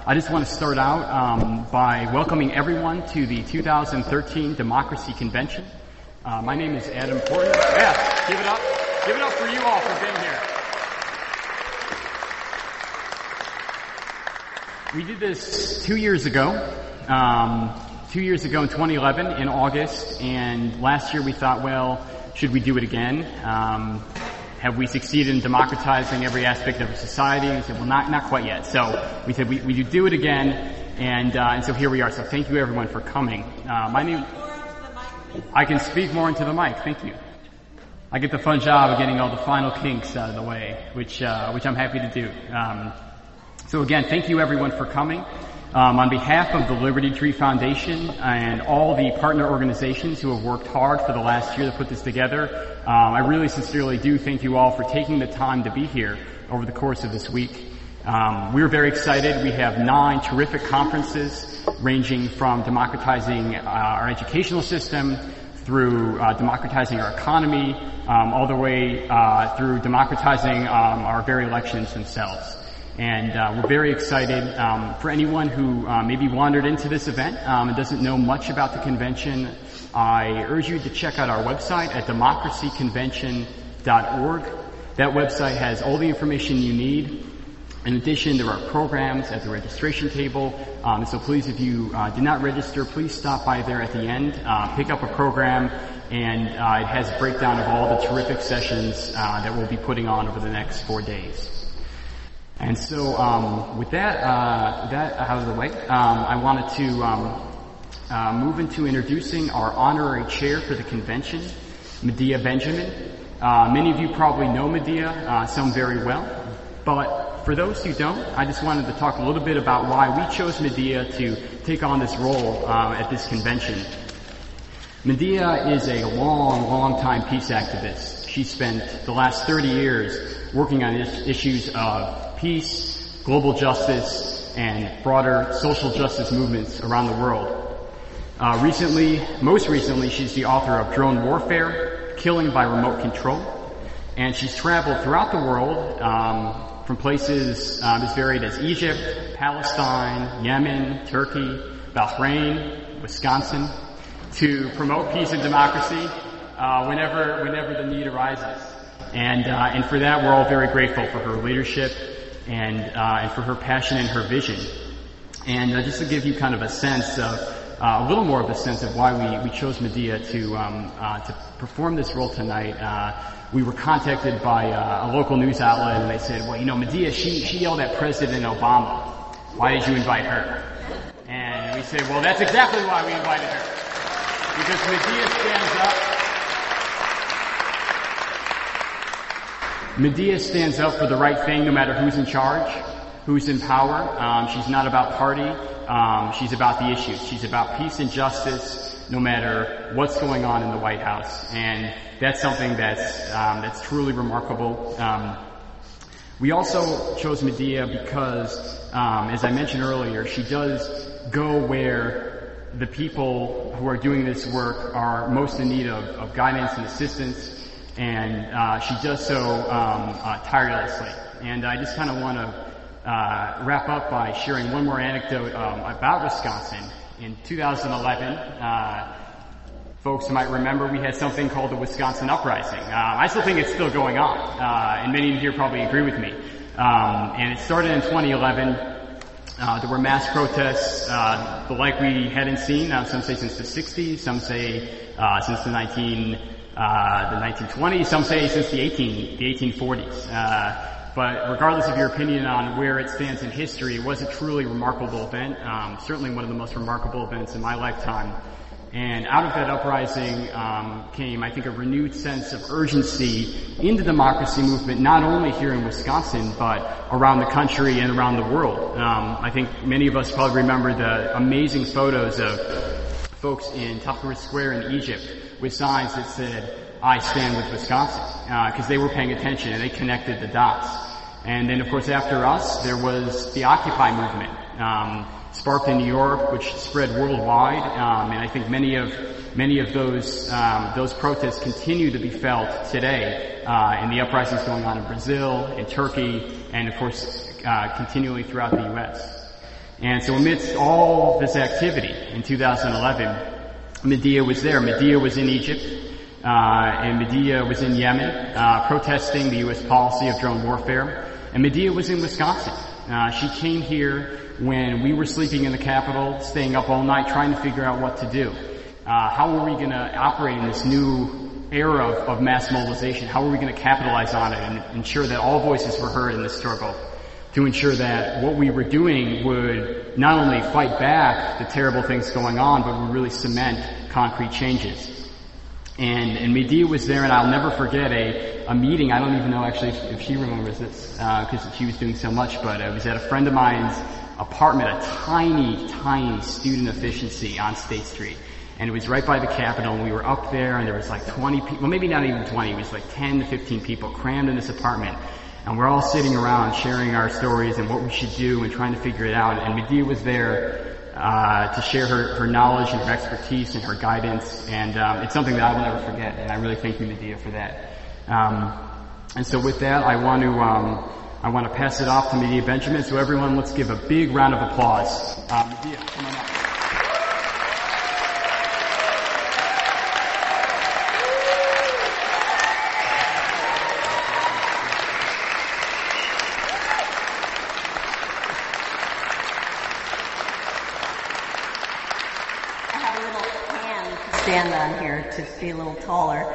I just want to start out by welcoming everyone to the 2013 Democracy Convention. My name is Adam Porton. Yes, give it up. Give it up for you all for being here. We did this 2 years ago. 2 years ago in 2011 in August, and last year we thought, well, should we do it again? Have we succeeded in democratizing every aspect of our society? We said, well, not quite yet. So we said we do it again, and so here we are. So thank you everyone for coming. My name, I can speak more into the mic. Thank you. I get the fun job of getting all the final kinks out of the way, which I'm happy to do. So again, thank you everyone for coming. On behalf of the Liberty Tree Foundation and all the partner organizations who have worked hard for the last year to put this together, I really sincerely do thank you all for taking the time to be here over the course of this week. We're very excited. We have 9 terrific conferences ranging from democratizing our educational system through democratizing our economy, all the way through democratizing our very elections themselves. And we're very excited. For anyone who maybe wandered into this event and doesn't know much about the convention, I urge you to check out our website at democracyconvention.org. That website has all the information you need. In addition, there are programs at the registration table. So please, if you did not register, please stop by there at the end, pick up a program, and it has a breakdown of all the terrific sessions that we'll be putting on over the next 4 days. And so, with that out of the way, I wanted to move into introducing our honorary chair for the convention, Medea Benjamin. Many of you probably know Medea, some very well, but for those who don't, I just wanted to talk a little bit about why we chose Medea to take on this role at this convention. Medea is a long time peace activist. She spent the last 30 years working on issues of peace, global justice, and broader social justice movements around the world. Most recently, she's the author of Drone Warfare, Killing by Remote Control, and she's traveled throughout the world from places as varied as Egypt, Palestine, Yemen, Turkey, Bahrain, Wisconsin, to promote peace and democracy whenever the need arises. And for that, we're all very grateful for her leadership and for her passion and her vision. And just to give you kind of a sense of, a little more of a sense of why we chose Medea to perform this role tonight, we were contacted by a local news outlet, and they said, well, Medea, she yelled at President Obama. Why did you invite her? And we said, well, that's exactly why we invited her. Because Medea stands up. Medea stands up for the right thing no matter who's in charge, who's in power. She's not about party. She's about the issues. She's about peace and justice no matter what's going on in the White House. And that's something that's truly remarkable. We also chose Medea because, as I mentioned earlier, she does go where the people who are doing this work are most in need of guidance and assistance. And she does so tirelessly. And I just kind of want to wrap up by sharing one more anecdote about Wisconsin. In 2011, folks might remember we had something called the Wisconsin Uprising. I still think it's still going on, and many of you here probably agree with me. And it started in 2011. There were mass protests, the like we hadn't seen. Some say since the 60s, some say since the 1920s, some say since the 1840s. But regardless of your opinion on where it stands in history, it was a truly remarkable event, certainly one of the most remarkable events in my lifetime. And out of that uprising came, I think, a renewed sense of urgency in the democracy movement, not only here in Wisconsin, but around the country and around the world. I think many of us probably remember the amazing photos of folks in Tahrir Square in Egypt with signs that said, I stand with Wisconsin, because they were paying attention and they connected the dots. And then, of course, after us, there was the Occupy movement, sparked in New York, which spread worldwide, and I think many of those protests continue to be felt today in the uprisings going on in Brazil, in Turkey, and of course continually throughout the U.S. And so amidst all this activity in 2011, Medea was there. Medea was in Egypt, and Medea was in Yemen, protesting the U.S. policy of drone warfare. And Medea was in Wisconsin. She came here when we were sleeping in the Capitol, staying up all night, trying to figure out what to do. How are we going to operate in this new era of mass mobilization? How are we going to capitalize on it and ensure that all voices were heard in this struggle? To ensure that what we were doing would not only fight back the terrible things going on, but would really cement concrete changes. And Medea was there, and I'll never forget a meeting. I don't even know actually if she remembers this, because she was doing so much, but it was at a friend of mine's apartment, a tiny, tiny student efficiency on State Street. And it was right by the Capitol, and we were up there, and there was like 20 people, well maybe not even 20, it was like 10 to 15 people crammed in this apartment. And we're all sitting around sharing our stories and what we should do and trying to figure it out. And Medea was there to share her knowledge and her expertise and her guidance. And it's something that I will never forget. And I really thank you, Medea, for that. And so with that, I want to pass it off to Medea Benjamin. So everyone, let's give a big round of applause. Medea, come on up. Stand on here to be a little taller.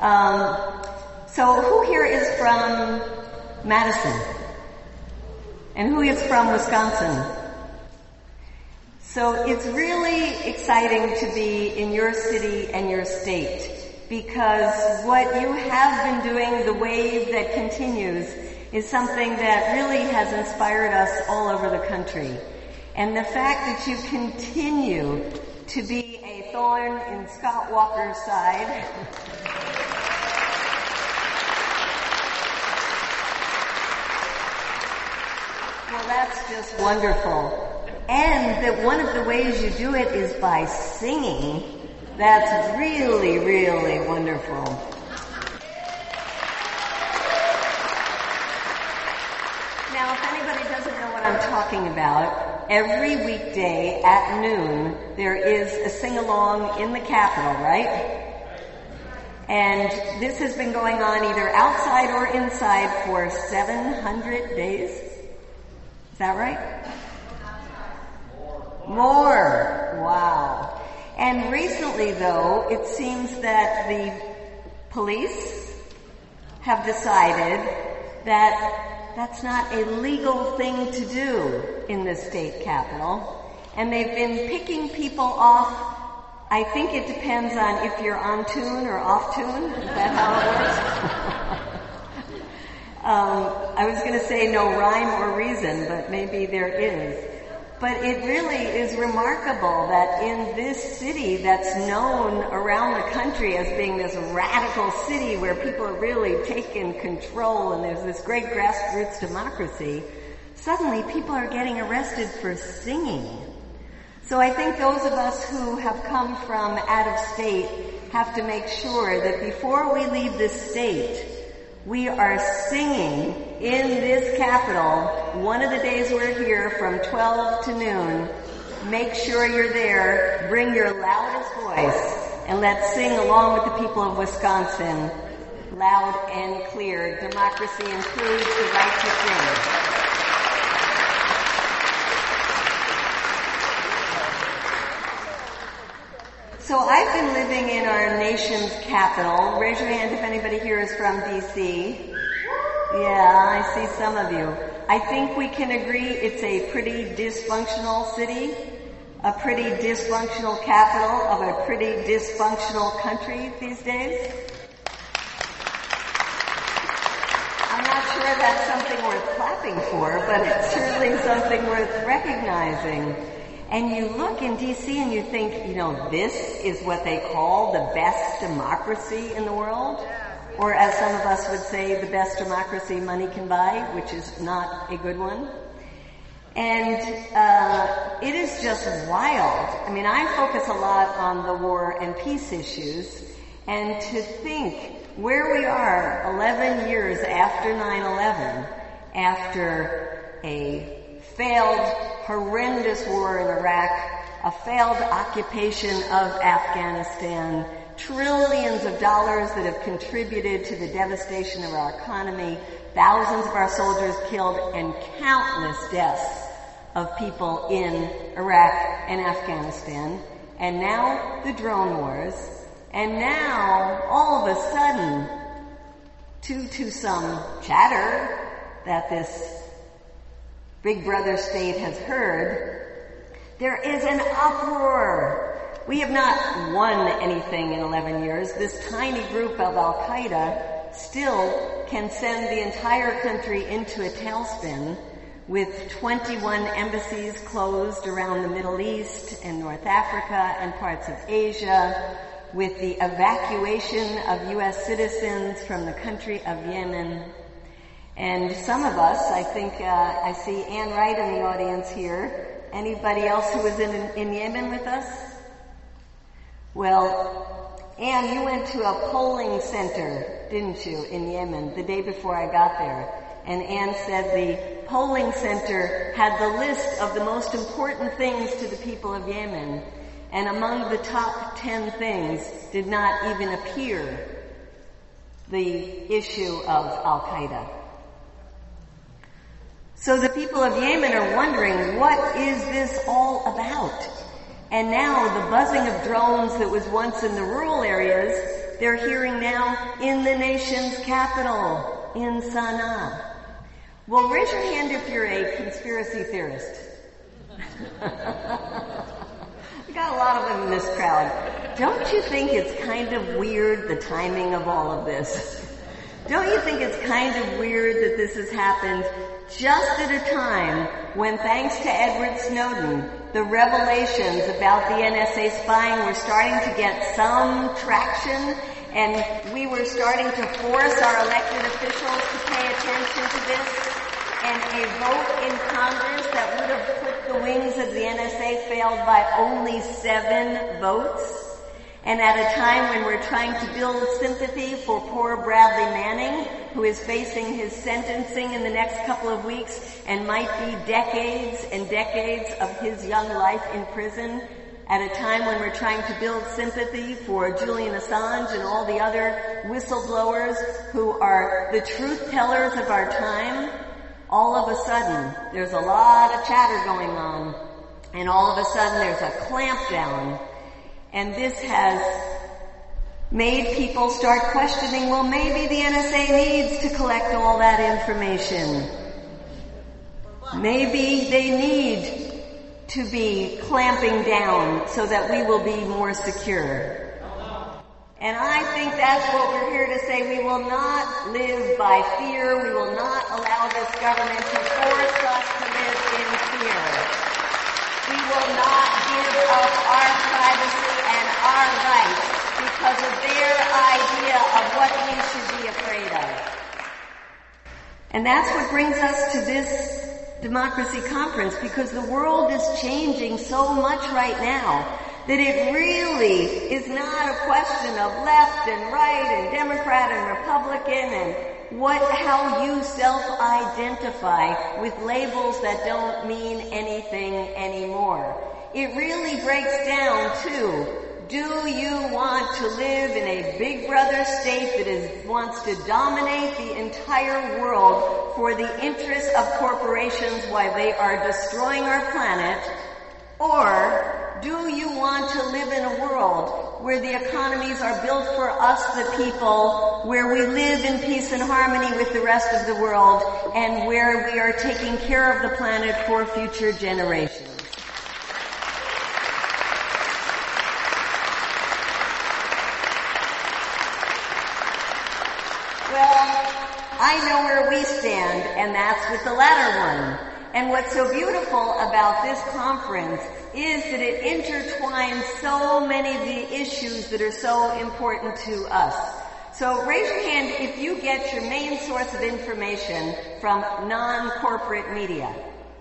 So who here is from Madison? And who is from Wisconsin? So it's really exciting to be in your city and your state, because what you have been doing, the wave that continues, is something that really has inspired us all over the country. And the fact that you continue to be a thorn in Scott Walker's side well, that's just wonderful. And that one of the ways you do it is by singing. That's really, really wonderful. Now, if anybody doesn't know what I'm talking about, every weekday at noon, there is a sing-along in the Capitol, right? And this has been going on either outside or inside for 700 days. Is that right? More. Wow. And recently, though, it seems that the police have decided that that's not a legal thing to do in the state capitol. And they've been picking people off. I think it depends on if you're on tune or off tune. Is that how it works? I was going to say no rhyme or reason, but maybe there is. But it really is remarkable that in this city that's known around the country as being this radical city where people are really taking control and there's this great grassroots democracy, suddenly people are getting arrested for singing. So I think those of us who have come from out of state have to make sure that before we leave this state, we are singing in this Capitol one of the days we're here from 12 to noon. Make sure you're there. Bring your loudest voice. And let's sing along with the people of Wisconsin, loud and clear. Democracy includes the right to sing. So I've been living in our nation's capital. Raise your hand if anybody here is from D.C. Yeah, I see some of you. I think we can agree it's a pretty dysfunctional city, a pretty dysfunctional capital of a pretty dysfunctional country these days. I'm not sure that's something worth clapping for, but it's certainly something worth recognizing. And you look in D.C. and you think, this is what they call the best democracy in the world? Or as some of us would say, the best democracy money can buy, which is not a good one. And it is just wild. I mean, I focus a lot on the war and peace issues, and to think where we are 11 years after 9/11, after a failed horrendous war in Iraq, a failed occupation of Afghanistan, trillions of dollars that have contributed to the devastation of our economy, thousands of our soldiers killed, and countless deaths of people in Iraq and Afghanistan. And now the drone wars. And now, all of a sudden, to some chatter that this Big Brother state has heard, there is an uproar. We have not won anything in 11 years. This tiny group of Al-Qaeda still can send the entire country into a tailspin, with 21 embassies closed around the Middle East and North Africa and parts of Asia, with the evacuation of U.S. citizens from the country of Yemen. And some of us, I think I see Ann Wright in the audience here. Anybody else who was in Yemen with us? Well, Ann, you went to a polling center, didn't you, in Yemen the day before I got there. And Ann said the polling center had the list of the most important things to the people of Yemen. And among the top 10 things did not even appear the issue of Al-Qaeda. So the people of Yemen are wondering, what is this all about? And now the buzzing of drones that was once in the rural areas, they're hearing now in the nation's capital, in Sana'a. Well, raise your hand if you're a conspiracy theorist. We got a lot of them in this crowd. Don't you think it's kind of weird, the timing of all of this? Don't you think it's kind of weird that this has happened just at a time when, thanks to Edward Snowden, the revelations about the NSA spying were starting to get some traction, and we were starting to force our elected officials to pay attention to this? And a vote in Congress that would have put the wings of the NSA failed by only 7 votes. And at a time when we're trying to build sympathy for poor Bradley Manning, who is facing his sentencing in the next couple of weeks and might be decades and decades of his young life in prison, at a time when we're trying to build sympathy for Julian Assange and all the other whistleblowers who are the truth tellers of our time, all of a sudden, there's a lot of chatter going on, and all of a sudden there's a clampdown. And this has made people start questioning, well, maybe the NSA needs to collect all that information. Maybe they need to be clamping down so that we will be more secure. And I think that's what we're here to say. We will not live by fear. We will not allow this government to force us to live in fear. We will not give up our privacy and our rights because of their idea of what we should be afraid of. And that's what brings us to this democracy conference, because the world is changing so much right now that it really is not a question of left and right and Democrat and Republican and how you self-identify with labels that don't mean anything anymore. It really breaks down to, do you want to live in a big brother state that wants to dominate the entire world for the interests of corporations while they are destroying our planet? Or do you want to live in a world where the economies are built for us, the people, where we live in peace and harmony with the rest of the world, and where we are taking care of the planet for future generations? I know where we stand, and that's with the latter one. And what's so beautiful about this conference is that it intertwines so many of the issues that are so important to us. So raise your hand if you get your main source of information from non-corporate media.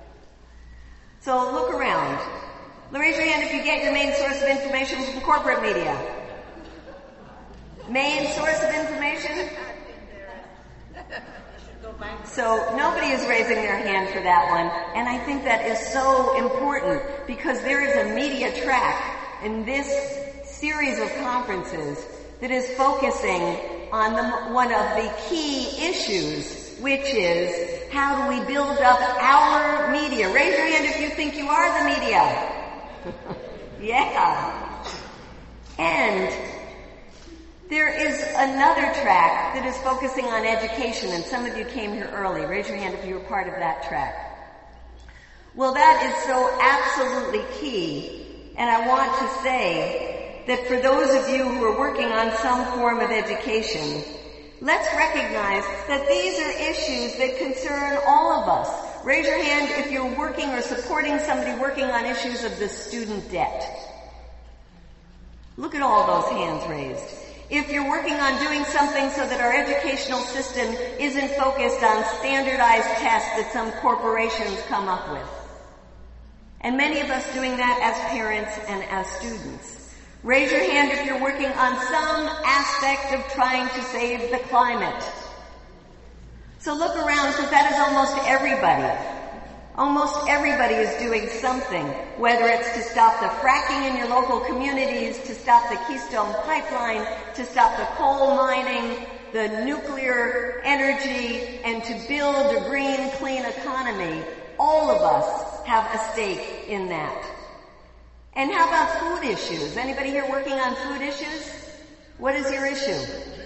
So look around. Raise your hand if you get your main source of information from corporate media. Main source of information? So nobody is raising their hand for that one, and I think that is so important because there is a media track in this series of conferences that is focusing on one of the key issues, which is how do we build up our media? Raise your hand if you think you are the media. Yeah. And there is another track that is focusing on education, and some of you came here early. Raise your hand if you were part of that track. Well, that is so absolutely key, and I want to say that for those of you who are working on some form of education, let's recognize that these are issues that concern all of us. Raise your hand if you're working or supporting somebody working on issues of the student debt. Look at all those hands raised. If you're working on doing something so that our educational system isn't focused on standardized tests that some corporations come up with. And many of us doing that as parents and as students. Raise your hand if you're working on some aspect of trying to save the climate. So look around, because that is almost everybody. Almost everybody is doing something, whether it's to stop the fracking in your local communities, to stop the Keystone Pipeline, to stop the coal mining, the nuclear energy, and to build a green, clean economy. All of us have a stake in that. And how about food issues? Anybody here working on food issues? What is your issue?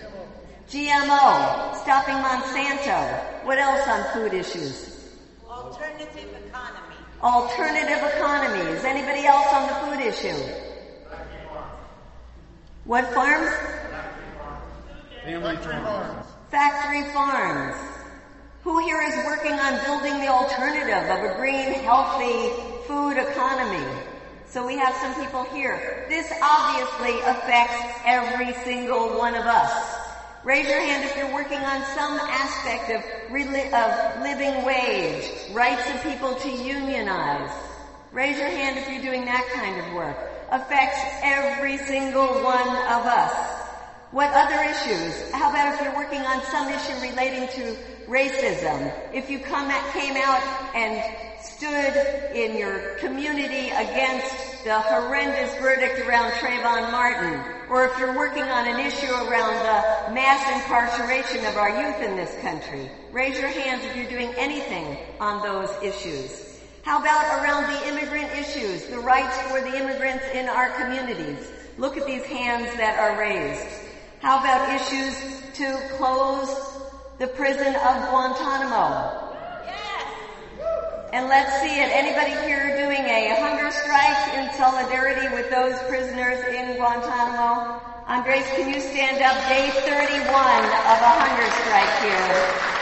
GMO. Stopping Monsanto. What else on food issues? Alternative economy. Alternative economies. Anybody else on the food issue? What farms? Family farms. Factory farms. Who here is working on building the alternative of a green, healthy food economy? So we have some people here. This obviously affects every single one of us. Raise your hand if you're working on some aspect of living wage, rights of people to unionize. Raise your hand if you're doing that kind of work. Affects every single one of us. What other issues? How about if you're working on some issue relating to racism? If you came out and stood in your community against the horrendous verdict around Trayvon Martin, or if you're working on an issue around the mass incarceration of our youth in this country, raise your hands if you're doing anything on those issues. How about around the immigrant issues, the rights for the immigrants in our communities? Look at these hands that are raised. How about issues to close the prison of Guantanamo? And let's see it. Anybody here doing a hunger strike in solidarity with those prisoners in Guantanamo? Andres, can you stand up? Day 31 of a hunger strike here.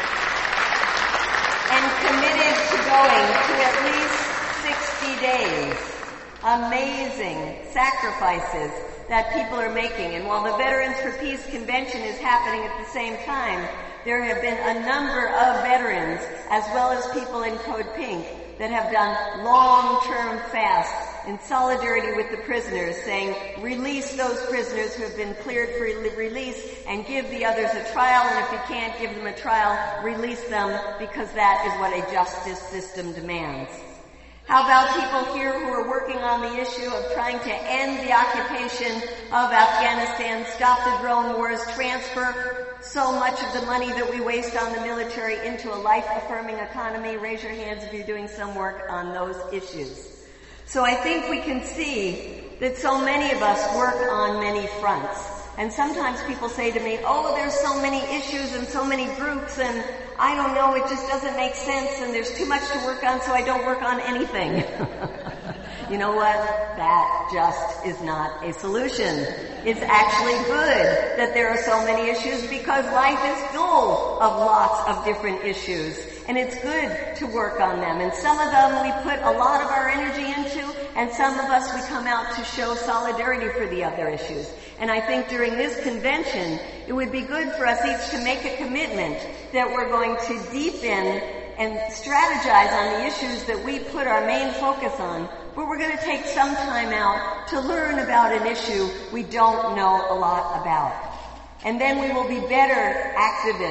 And committed to going to at least 60 days. Amazing sacrifices that people are making. And while the Veterans for Peace Convention is happening at the same time, there have been a number of veterans, as well as people in Code Pink, that have done long-term fasts in solidarity with the prisoners, saying, release those prisoners who have been cleared for release and give the others a trial, and if you can't give them a trial, release them, because that is what a justice system demands. How about people here who are working on the issue of trying to end the occupation of Afghanistan, stop the drone wars, transfer so much of the money that we waste on the military into a life-affirming economy? Raise your hands if you're doing some work on those issues. So I think we can see that so many of us work on many fronts. And sometimes people say to me, oh, there's so many issues and so many groups, and I don't know, it just doesn't make sense, and there's too much to work on, so I don't work on anything. You know what? That just is not a solution. It's actually good that there are so many issues, because life is full of lots of different issues. And it's good to work on them. And some of them we put a lot of our energy into, and some of us we come out to show solidarity for the other issues. And I think during this convention, it would be good for us each to make a commitment that we're going to deepen and strategize on the issues that we put our main focus on, but we're going to take some time out to learn about an issue we don't know a lot about. And then we will be better activists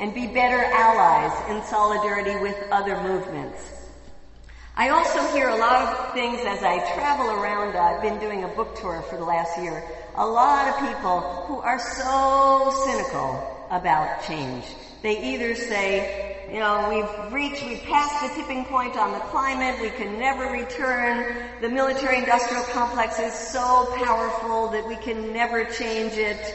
and be better allies in solidarity with other movements. I also hear a lot of things as I travel around. I've been doing a book tour for the last year. A lot of people who are so cynical about change. They either say, we've passed the tipping point on the climate, we can never return, the military-industrial complex is so powerful that we can never change it,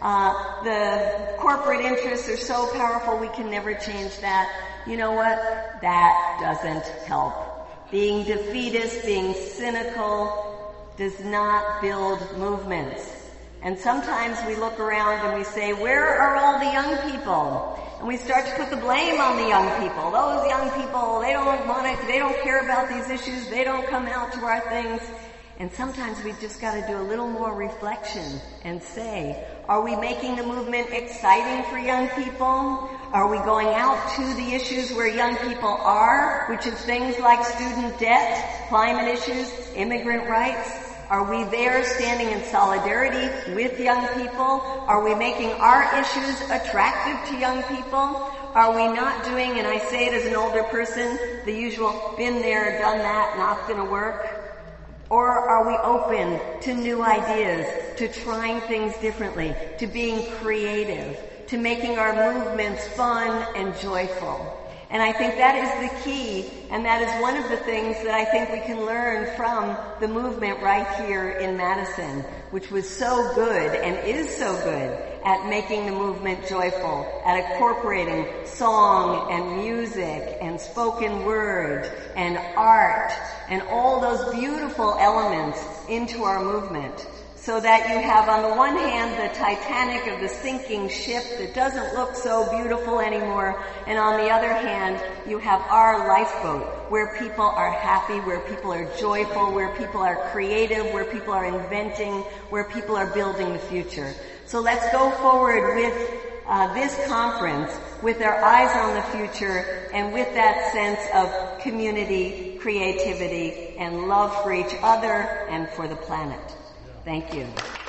the corporate interests are so powerful we can never change that. You know what? That doesn't help. Being defeatist, being cynical does not build movements. And sometimes we look around and we say, where are all the young people? And we start to put the blame on the young people. Those young people, they don't care about these issues, they don't come out to our things. And sometimes we've just got to do a little more reflection and say, are we making the movement exciting for young people? Are we going out to the issues where young people are, which is things like student debt, climate issues, immigrant rights? Are we there standing in solidarity with young people? Are we making our issues attractive to young people? Are we not doing, and I say it as an older person, the usual been there, done that, not gonna work? Or are we open to new ideas, to trying things differently, to being creative, to making our movements fun and joyful? And I think that is the key, and that is one of the things that I think we can learn from the movement right here in Madison, which was so good and is so good at making the movement joyful, at incorporating song and music and spoken word and art and all those beautiful elements into our movement. So that you have on the one hand the Titanic of the sinking ship that doesn't look so beautiful anymore, and on the other hand you have our lifeboat where people are happy, where people are joyful, where people are creative, where people are inventing, where people are building the future. So let's go forward with this conference with our eyes on the future and with that sense of community, creativity, and love for each other and for the planet. Thank you.